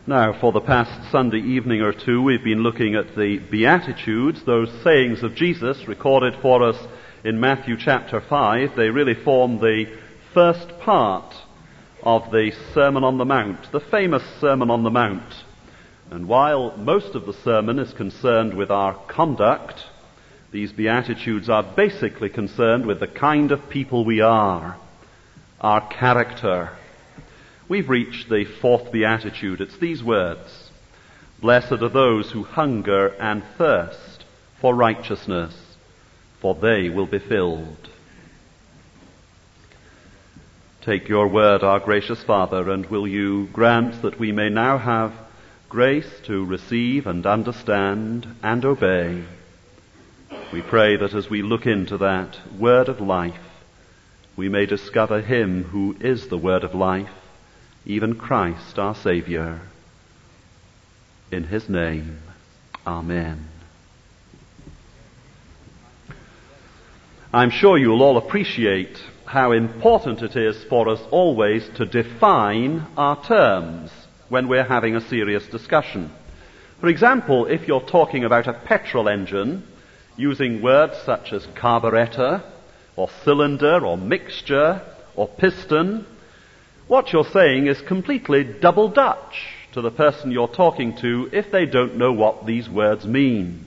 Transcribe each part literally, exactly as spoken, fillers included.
Now, for the past Sunday evening or two, we've been looking at the Beatitudes, those sayings of Jesus recorded for us in Matthew chapter five. They really form the first part of the Sermon on the Mount, the famous Sermon on the Mount. And while most of the sermon is concerned with our conduct, these Beatitudes are basically concerned with the kind of people we are, our character. We've reached the fourth Beatitude. It's these words: "Blessed are those who hunger and thirst for righteousness, for they will be filled." Take your word, our gracious Father, and will you grant that we may now have grace to receive and understand and obey. We pray that as we look into that word of life, we may discover him who is the word of life, even Christ our Saviour. In his name, Amen. I'm sure you'll all appreciate how important it is for us always to define our terms when we're having a serious discussion. For example, if you're talking about a petrol engine, using words such as carburetor, or cylinder, or mixture, or piston, what you're saying is completely double Dutch to the person you're talking to if they don't know what these words mean.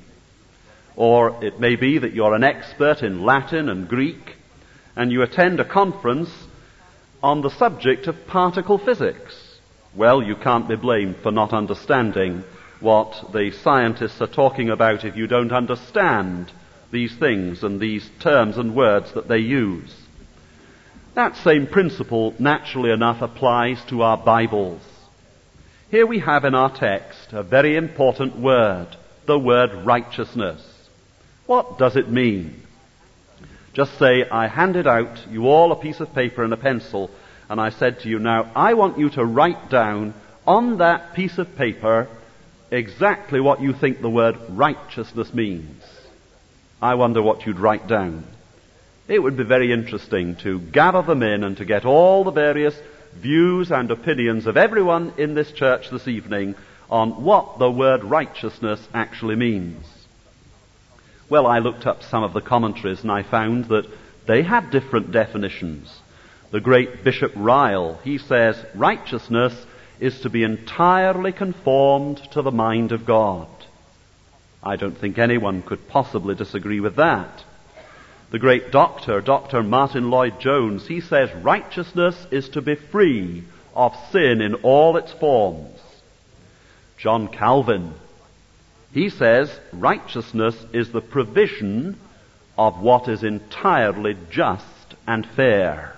Or it may be that you're an expert in Latin and Greek, and you attend a conference on the subject of particle physics. Well, you can't be blamed for not understanding what the scientists are talking about if you don't understand these things and these terms and words that they use. That same principle, naturally enough, applies to our Bibles. Here we have in our text a very important word, the word righteousness. What does it mean? Just say, I handed out you all a piece of paper and a pencil, and I said to you, now, I want you to write down on that piece of paper exactly what you think the word righteousness means. I wonder what you'd write down. It would be very interesting to gather them in and to get all the various views and opinions of everyone in this church this evening on what the word righteousness actually means. Well, I looked up some of the commentaries and I found that they had different definitions. The great Bishop Ryle, he says, righteousness is to be entirely conformed to the mind of God. I don't think anyone could possibly disagree with that. The great doctor, Doctor Martin Lloyd-Jones, he says righteousness is to be free of sin in all its forms. John Calvin, he says righteousness is the provision of what is entirely just and fair.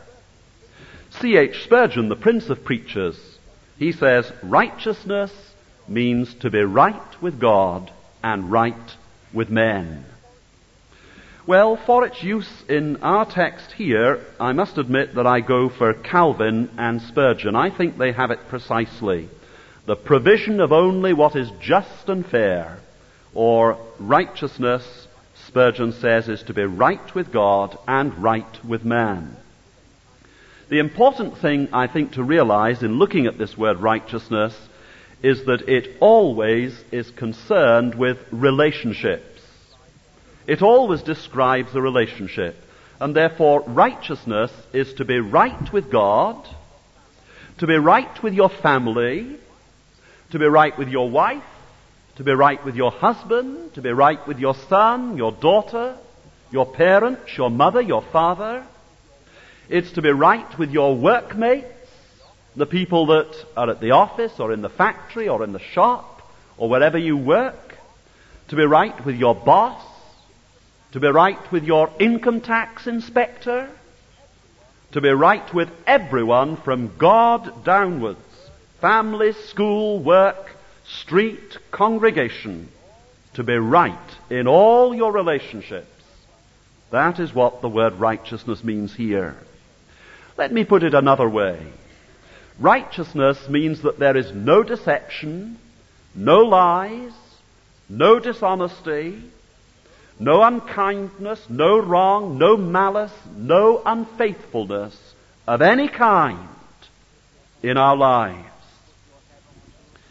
C H Spurgeon, the Prince of Preachers, he says righteousness means to be right with God and right with men. Well, for its use in our text here, I must admit that I go for Calvin and Spurgeon. I think they have it precisely. The provision of only what is just and fair, or righteousness, Spurgeon says, is to be right with God and right with man. The important thing, I think, to realize in looking at this word righteousness is that it always is concerned with relationships. It always describes a relationship. And therefore, righteousness is to be right with God, to be right with your family, to be right with your wife, to be right with your husband, to be right with your son, your daughter, your parents, your mother, your father. It's to be right with your workmates, the people that are at the office or in the factory or in the shop or wherever you work. To be right with your boss. To be right with your income tax inspector. To be right with everyone from God downwards. Family, school, work, street, congregation. To be right in all your relationships. That is what the word righteousness means here. Let me put it another way. Righteousness means that there is no deception, no lies, no dishonesty, no unkindness, no wrong, no malice, no unfaithfulness of any kind in our lives.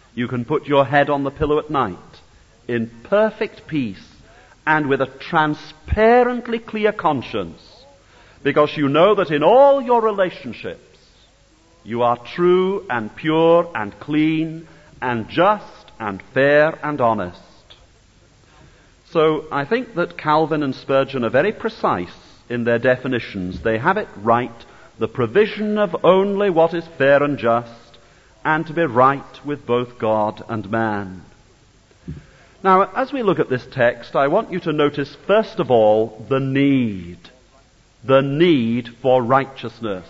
You can put your head on the pillow at night in perfect peace and with a transparently clear conscience, because you know that in all your relationships you are true and pure and clean and just and fair and honest. So I think that Calvin and Spurgeon are very precise in their definitions. They have it right, the provision of only what is fair and just, and to be right with both God and man. Now, as we look at this text, I want you to notice, first of all, the need. The need for righteousness.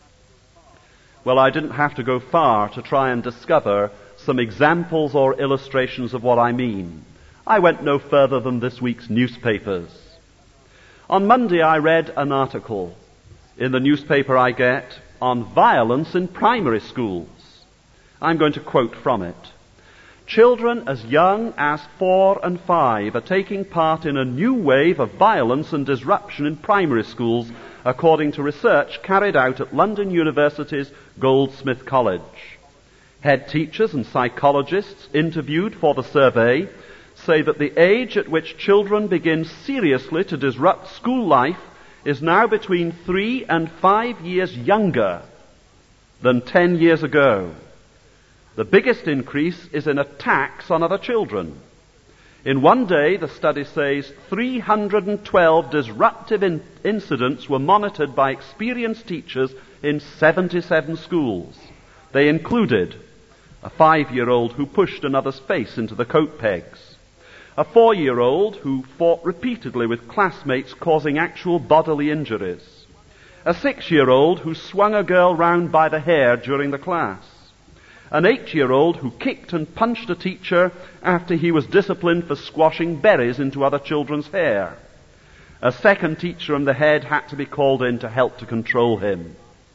Well, I didn't have to go far to try and discover some examples or illustrations of what I mean. I went no further than this week's newspapers. On Monday, I read an article in the newspaper I get on violence in primary schools. I'm going to quote from it. Children as young as four and five are taking part in a new wave of violence and disruption in primary schools, according to research carried out at London University's Goldsmith College. Head teachers and psychologists interviewed for the survey say that the age at which children begin seriously to disrupt school life is now between three and five years younger than ten years ago. The biggest increase is in attacks on other children. In one day, the study says, three hundred twelve disruptive in- incidents were monitored by experienced teachers in seventy-seven schools. They included a five-year-old who pushed another's face into the coat pegs, a four-year-old who fought repeatedly with classmates, causing actual bodily injuries, a six-year-old who swung a girl round by the hair during the class, an eight-year-old who kicked and punched a teacher after he was disciplined for squashing berries into other children's hair. A second teacher and the head had to be called in to help to control him.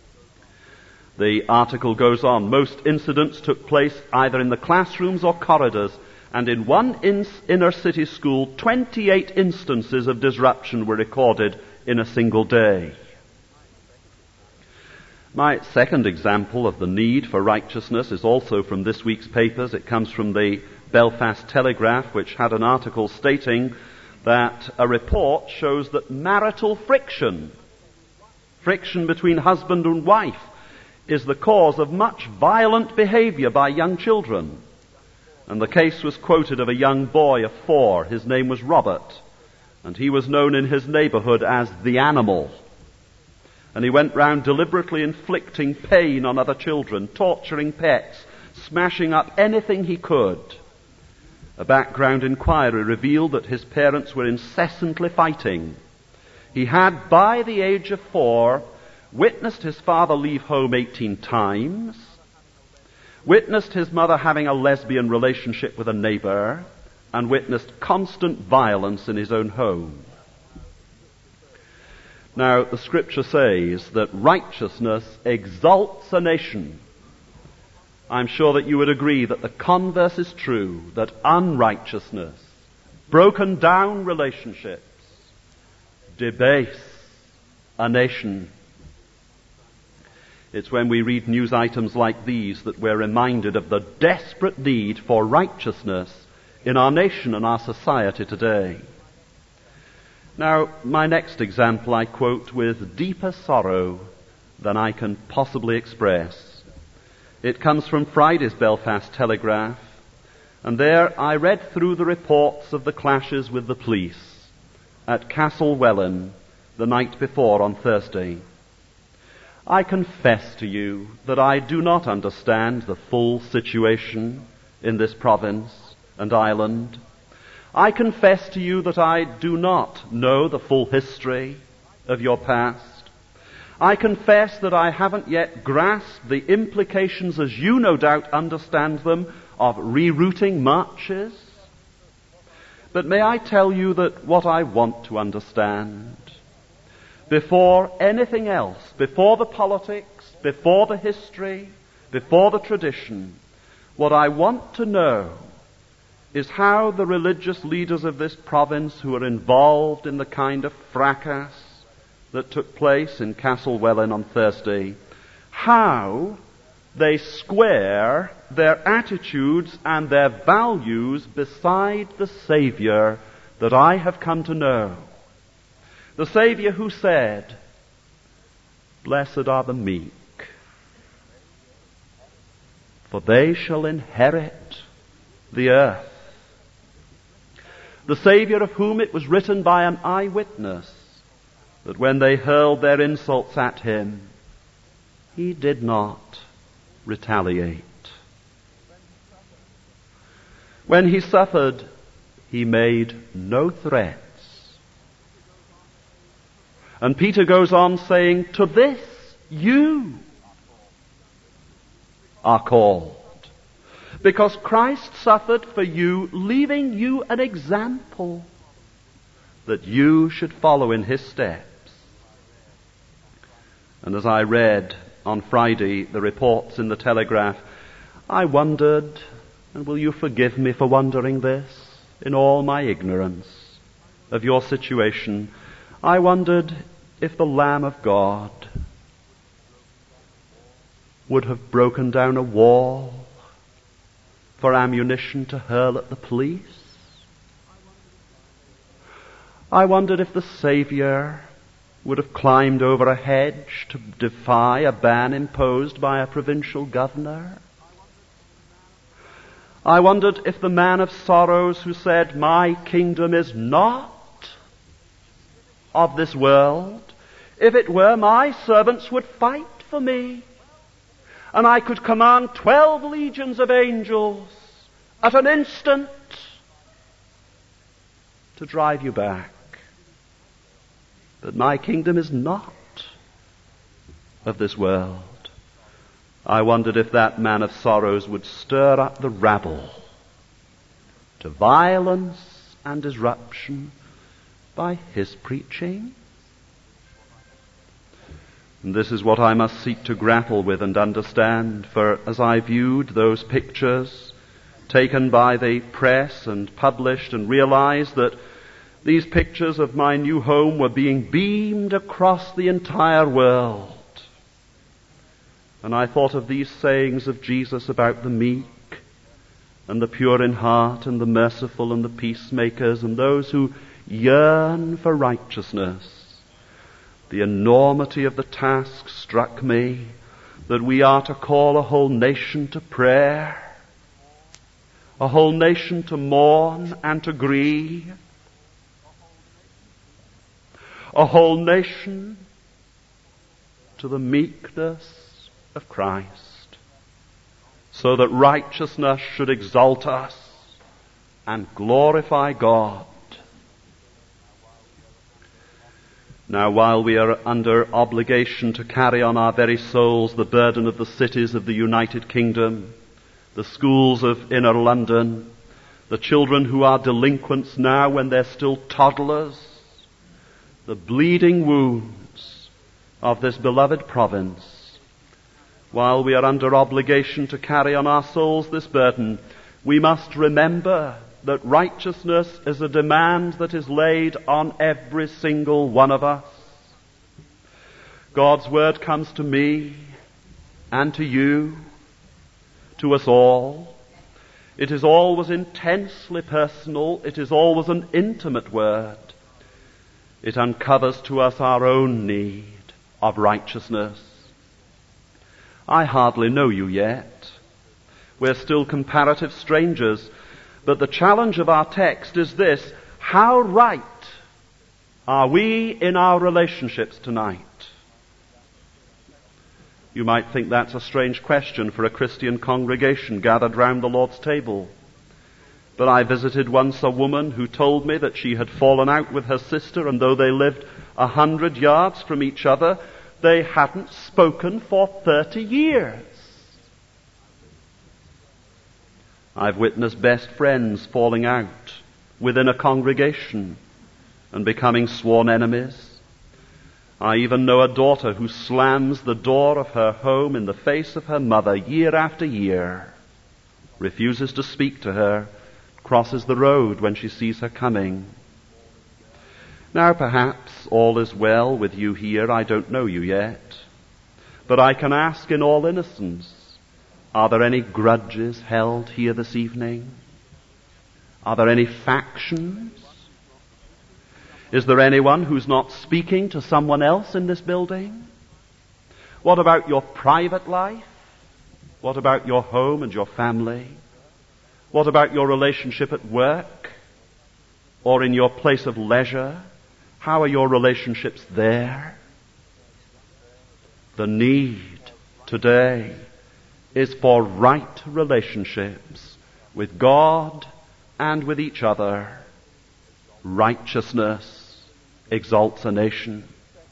The article goes on. Most incidents took place either in the classrooms or corridors, and in one in- inner-city school, twenty-eight instances of disruption were recorded in a single day. My second example of the need for righteousness is also from this week's papers. It comes from the Belfast Telegraph, which had an article stating that a report shows that marital friction, friction between husband and wife, is the cause of much violent behavior by young children. And the case was quoted of a young boy of four. His name was Robert, and he was known in his neighborhood as the Animal. And he went round deliberately inflicting pain on other children, torturing pets, smashing up anything he could. A background inquiry revealed that his parents were incessantly fighting. He had, by the age of four, witnessed his father leave home eighteen times, witnessed his mother having a lesbian relationship with a neighbor, and witnessed constant violence in his own home. Now, the Scripture says that righteousness exalts a nation. I'm sure that you would agree that the converse is true, that unrighteousness, broken down relationships, debase a nation. It's when we read news items like these that we're reminded of the desperate need for righteousness in our nation and our society today. Now, my next example I quote with deeper sorrow than I can possibly express. It comes from Friday's Belfast Telegraph, and there I read through the reports of the clashes with the police at Castlewellan the night before on Thursday. I confess to you that I do not understand the full situation in this province and island. I confess to you that I do not know the full history of your past. I confess that I haven't yet grasped the implications, as you no doubt understand them, of rerouting marches. But may I tell you that what I want to understand, before anything else, before the politics, before the history, before the tradition, what I want to know is how the religious leaders of this province who are involved in the kind of fracas that took place in Castlewellan on Thursday, how they square their attitudes and their values beside the Savior that I have come to know. The Savior who said, "Blessed are the meek, for they shall inherit the earth." The Savior of whom it was written by an eyewitness that when they hurled their insults at him, he did not retaliate. When he suffered, he made no threats. And Peter goes on saying, "To this you are called, because Christ suffered for you, leaving you an example that you should follow in his steps." And as I read on Friday the reports in the Telegraph, I wondered, and will you forgive me for wondering this, in all my ignorance of your situation, I wondered if the Lamb of God would have broken down a wall for ammunition to hurl at the police. I wondered if the Savior would have climbed over a hedge to defy a ban imposed by a provincial governor. I wondered if the man of sorrows who said, "My kingdom is not of this world," if it were, my servants would fight for me, and I could command twelve legions of angels at an instant to drive you back. But my kingdom is not of this world. I wondered if that man of sorrows would stir up the rabble to violence and disruption by his preaching. And this is what I must seek to grapple with and understand, for as I viewed those pictures taken by the press and published and realized that these pictures of my new home were being beamed across the entire world, and I thought of these sayings of Jesus about the meek and the pure in heart and the merciful and the peacemakers and those who yearn for righteousness, the enormity of the task struck me that we are to call a whole nation to prayer, a whole nation to mourn and to grieve, a whole nation to the meekness of Christ, so that righteousness should exalt us and glorify God. Now, while we are under obligation to carry on our very souls the burden of the cities of the United Kingdom, the schools of inner London, the children who are delinquents now when they're still toddlers, the bleeding wounds of this beloved province, while we are under obligation to carry on our souls this burden, we must remember that righteousness is a demand that is laid on every single one of us. God's word comes to me and to you, to us all. It is always intensely personal. It is always an intimate word. It uncovers to us our own need of righteousness. I hardly know you yet. We're still comparative strangers. But the challenge of our text is this: how right are we in our relationships tonight? You might think that's a strange question for a Christian congregation gathered round the Lord's table. But I visited once a woman who told me that she had fallen out with her sister, and though they lived a hundred yards from each other, they hadn't spoken for thirty years. I've witnessed best friends falling out within a congregation and becoming sworn enemies. I even know a daughter who slams the door of her home in the face of her mother year after year, refuses to speak to her, crosses the road when she sees her coming. Now perhaps all is well with you here. I don't know you yet. But I can ask in all innocence, Are there any grudges held here this evening? Are there any factions? Is there anyone who's not speaking to someone else in this building? What about your private life? What about your home and your family? What about your relationship at work or in your place of leisure? How are your relationships there? The need today is for right relationships with God and with each other. Righteousness exalts a nation.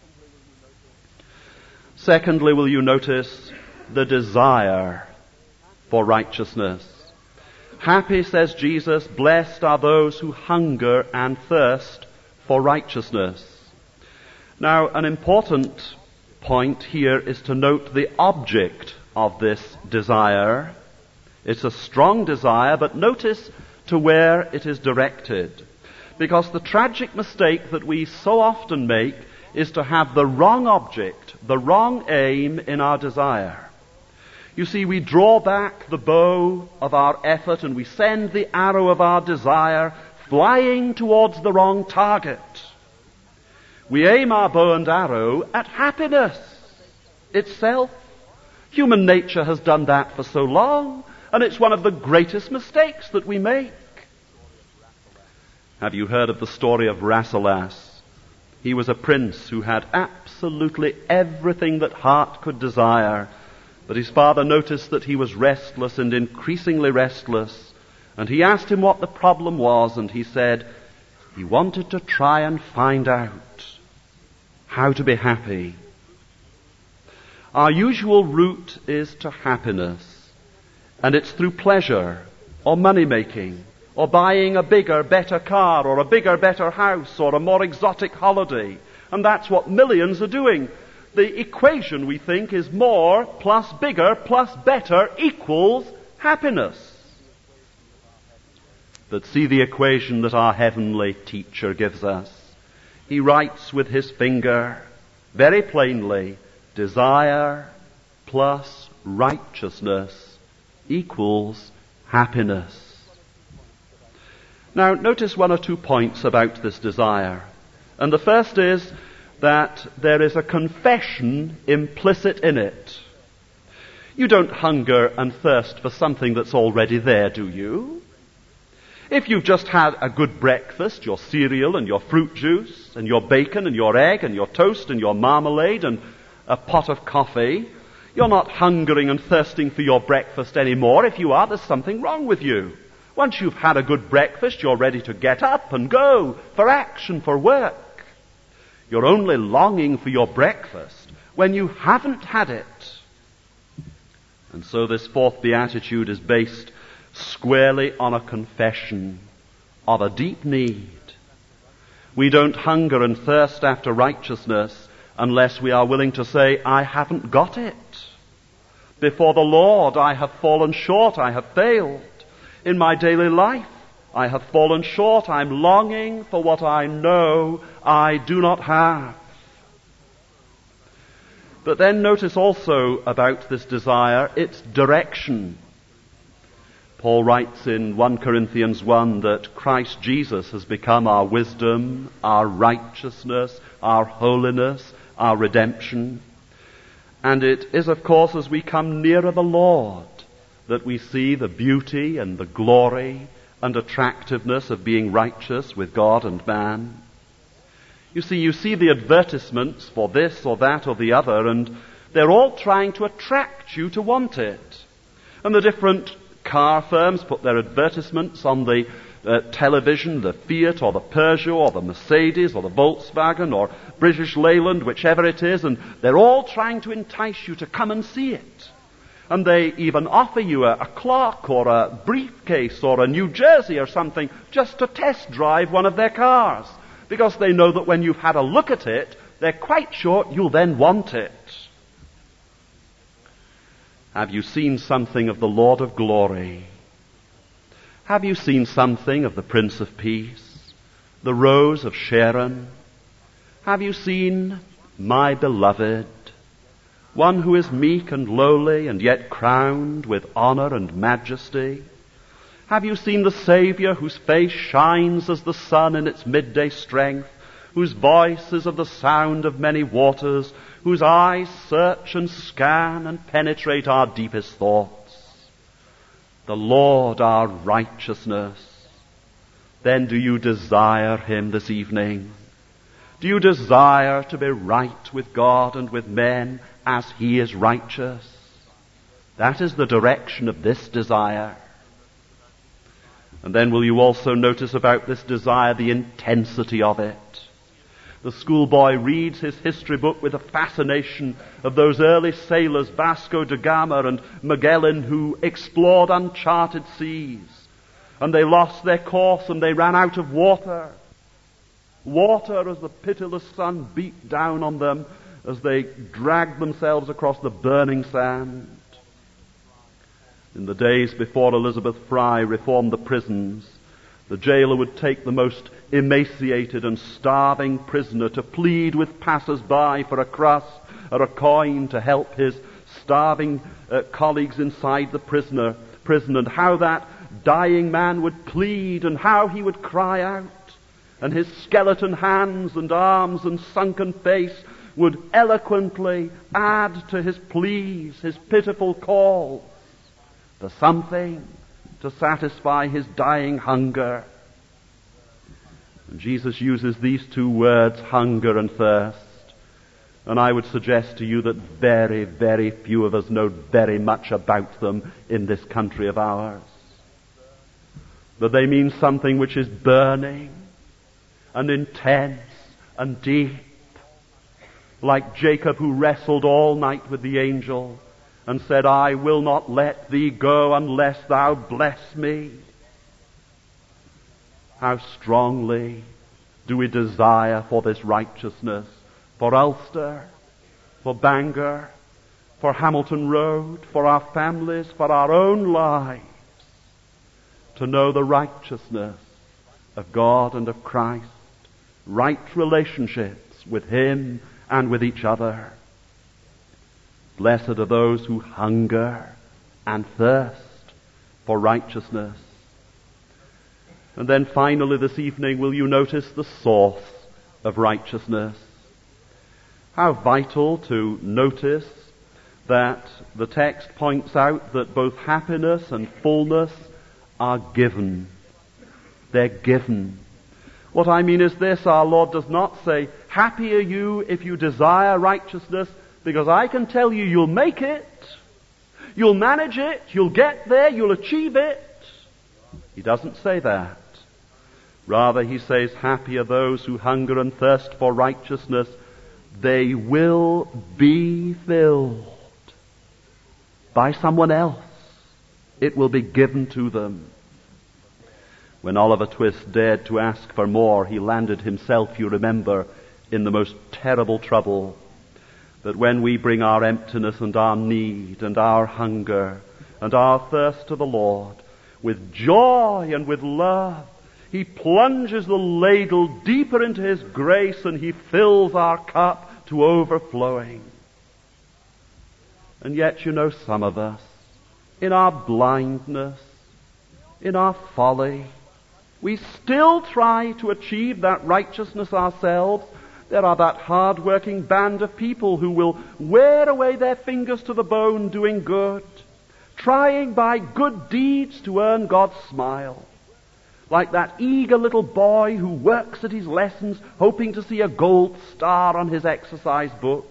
Secondly, will you notice the desire for righteousness? Happy, says Jesus, blessed are those who hunger and thirst for righteousness. Now, an important point here is to note the object of this desire. It's a strong desire, but notice to where it is directed. Because the tragic mistake that we so often make is to have the wrong object, the wrong aim in our desire. You see, we draw back the bow of our effort and we send the arrow of our desire flying towards the wrong target. We aim our bow and arrow at happiness itself. Human nature has done that for so long, and it's one of the greatest mistakes that we make. Have you heard of the story of Rasselas? He was a prince who had absolutely everything that heart could desire, but his father noticed that he was restless and increasingly restless, and he asked him what the problem was, and he said he wanted to try and find out how to be happy. Our usual route is to happiness, and it's through pleasure or money-making or buying a bigger, better car or a bigger, better house or a more exotic holiday. And that's what millions are doing. The equation, we think, is more plus bigger plus better equals happiness. But see the equation that our heavenly teacher gives us. He writes with his finger very plainly, desire plus righteousness equals happiness. Now, notice one or two points about this desire. And the first is that there is a confession implicit in it. You don't hunger and thirst for something that's already there, do you? If you've just had a good breakfast, your cereal and your fruit juice and your bacon and your egg and your toast and your marmalade and a pot of coffee, you're not hungering and thirsting for your breakfast anymore. If you are, there's something wrong with you. Once you've had a good breakfast, you're ready to get up and go for action, for work. You're only longing for your breakfast when you haven't had it. And so this fourth beatitude is based squarely on a confession of a deep need. We don't hunger and thirst after righteousness unless we are willing to say, I haven't got it. Before the Lord, I have fallen short, I have failed. In my daily life, I have fallen short. I'm longing for what I know I do not have. But then notice also about this desire, its direction. Paul writes in First Corinthians one that Christ Jesus has become our wisdom, our righteousness, our holiness, our redemption. And it is, of course, as we come nearer the Lord that we see the beauty and the glory and attractiveness of being righteous with God and man. You see, you see the advertisements for this or that or the other, and they're all trying to attract you to want it. And the different car firms put their advertisements on the uh, television, the Fiat or the Peugeot or the Mercedes or the Volkswagen or British Leyland, whichever it is, and they're all trying to entice you to come and see it. And they even offer you a, a clock or a briefcase or a New Jersey or something just to test drive one of their cars. Because they know that when you've had a look at it, they're quite sure you'll then want it. Have you seen something of the Lord of glory? Have you seen something of the Prince of Peace, the Rose of Sharon? Have you seen my beloved? one who is meek and lowly and yet crowned with honor and majesty? Have you seen the Savior whose face shines as the sun in its midday strength, whose voice is of the sound of many waters, whose eyes search and scan and penetrate our deepest thoughts? The Lord our righteousness. Then do you desire Him this evening? Do you desire to be right with God and with men as He is righteous? That is the direction of this desire. And then will you also notice about this desire the intensity of it? The schoolboy reads his history book with a fascination of those early sailors, Vasco da Gama and Magellan, who explored uncharted seas. And they lost their course and they ran out of water. Water as the pitiless sun beat down on them as they dragged themselves across the burning sand. In the days before Elizabeth Fry reformed the prisons, the jailer would take the most emaciated and starving prisoner to plead with passers-by for a crust or a coin to help his starving uh, colleagues inside the prisoner, prison, and how that dying man would plead and how he would cry out, and his skeleton hands and arms and sunken face would eloquently add to his pleas, his pitiful calls, for something to satisfy his dying hunger. And Jesus uses these two words, hunger and thirst. And I would suggest to you that very, very few of us know very much about them in this country of ours. But they mean something which is burning and intense and deep. Like Jacob, who wrestled all night with the angel and said, I will not let thee go unless thou bless me. How strongly do we desire for this righteousness, for Ulster, for Bangor, for Hamilton Road, for our families, for our own lives, to know the righteousness of God and of Christ, right relationships with Him and with each other. Blessed are those who hunger and thirst for righteousness. And then finally this evening, will you notice the source of righteousness? How vital to notice that the text points out that both happiness and fullness are given. They're given. What I mean is this: our Lord does not say, happy are you if you desire righteousness, because I can tell you you'll make it, you'll manage it, you'll get there, you'll achieve it. He doesn't say that. Rather, He says, happy are those who hunger and thirst for righteousness. They will be filled by someone else. It will be given to them. When Oliver Twist dared to ask for more, he landed himself, you remember, in the most terrible trouble. That when we bring our emptiness and our need and our hunger and our thirst to the Lord, with joy and with love, He plunges the ladle deeper into His grace and He fills our cup to overflowing. And yet, you know, some of us, in our blindness, in our folly, we still try to achieve that righteousness ourselves. There are that hard-working band of people who will wear away their fingers to the bone doing good, trying by good deeds to earn God's smile. Like that eager little boy who works at his lessons, hoping to see a gold star on his exercise book.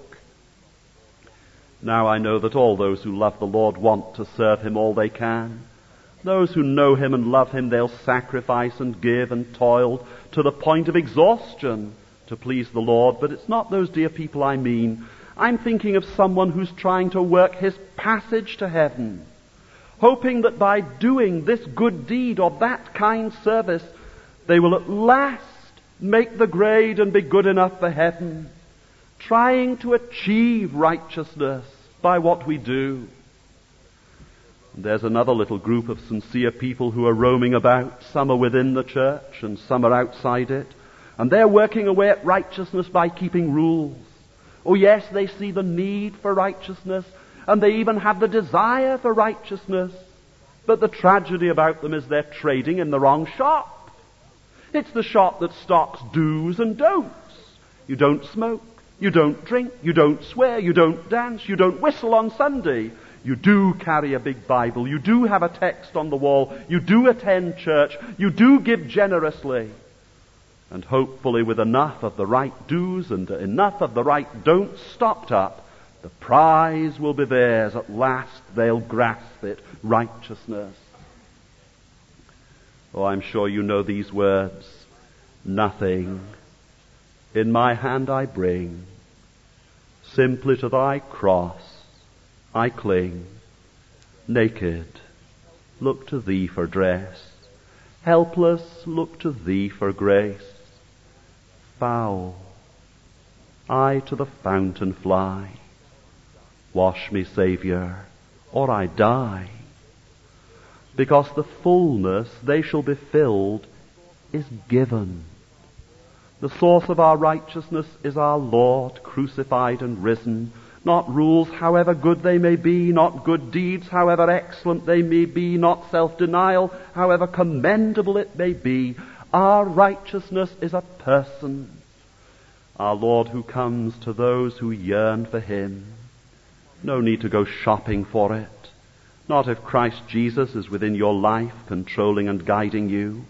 Now I know that all those who love the Lord want to serve Him all they can. Those who know Him and love Him, they'll sacrifice and give and toil to the point of exhaustion to please the Lord. But it's not those dear people I mean. I'm thinking of someone who's trying to work his passage to heaven, hoping that by doing this good deed or that kind service, they will at last make the grade and be good enough for heaven, trying to achieve righteousness by what we do. And there's another little group of sincere people who are roaming about. Some are within the church and some are outside it. And they're working away at righteousness by keeping rules, Oh yes, they see the need for righteousness, and they even have the desire for righteousness. But the tragedy about them is they're trading in the wrong shop. It's the shop that stocks do's and don'ts. You don't smoke, you don't drink, you don't swear, you don't dance, you don't whistle on Sunday. You do carry a big Bible, you do have a text on the wall, you do attend church, you do give generously. And hopefully with enough of the right do's and enough of the right don'ts stocked up, the prize will be theirs. At last they'll grasp it, righteousness. Oh, I'm sure you know these words. Nothing in my hand I bring, simply to thy cross I cling. Naked, look to thee for dress. Helpless, look to thee for grace. Foul, I to the fountain fly. Wash me, Saviour, or I die. Because the fullness they shall be filled is given. The source of our righteousness is our Lord, crucified and risen. Not rules, however good they may be, not good deeds, however excellent they may be, not self-denial, however commendable it may be. Our righteousness is a person, our Lord who comes to those who yearn for Him. No need to go shopping for it. Not if Christ Jesus is within your life, controlling and guiding you.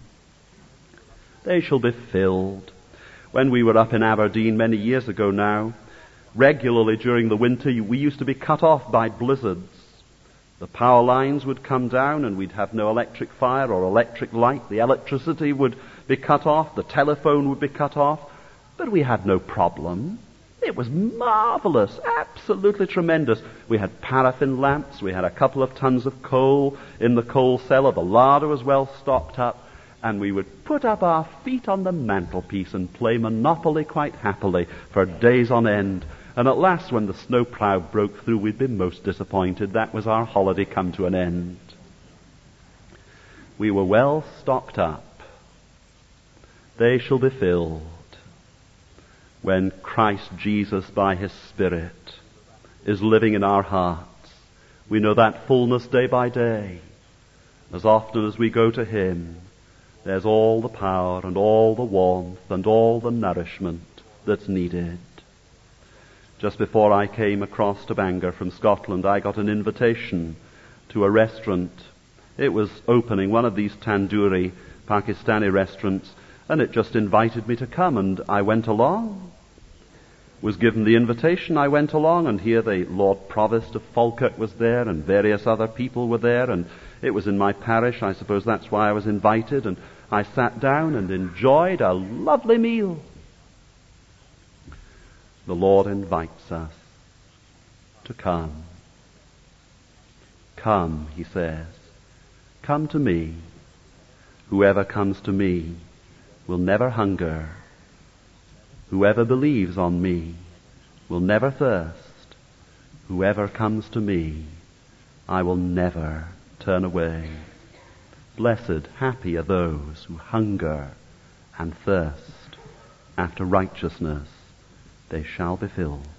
They shall be filled. When we were up in Aberdeen many years ago now, regularly during the winter we used to be cut off by blizzards. The power lines would come down and we'd have no electric fire or electric light. The electricity would be cut off. The telephone would be cut off. But we had no problem. It was marvelous, absolutely tremendous. We had paraffin lamps, we had a couple of tons of coal in the coal cellar, the larder was well stocked up, and we would put up our feet on the mantelpiece and play Monopoly quite happily for days on end. And at last, when the snowplow broke through, we'd be most disappointed. That was our holiday come to an end. We were well stocked up. They shall be filled when Christ Jesus, by His Spirit, is living in our hearts. We know that fullness day by day. As often as we go to Him, there's all the power and all the warmth and all the nourishment that's needed. Just before I came across to Bangor from Scotland, I got an invitation to a restaurant. It was opening, one of these tandoori Pakistani restaurants, and it just invited me to come, and I went along. Was given the invitation, I went along, and here the Lord Provost of Falkirk was there, and various other people were there, and it was in my parish. I suppose that's why I was invited, and I sat down and enjoyed a lovely meal. The Lord invites us to come. Come, He says. Come to me. Whoever comes to me will never hunger. Whoever believes on me will never thirst. Whoever comes to me, I will never turn away. Blessed, happy are those who hunger and thirst after righteousness. They shall be filled.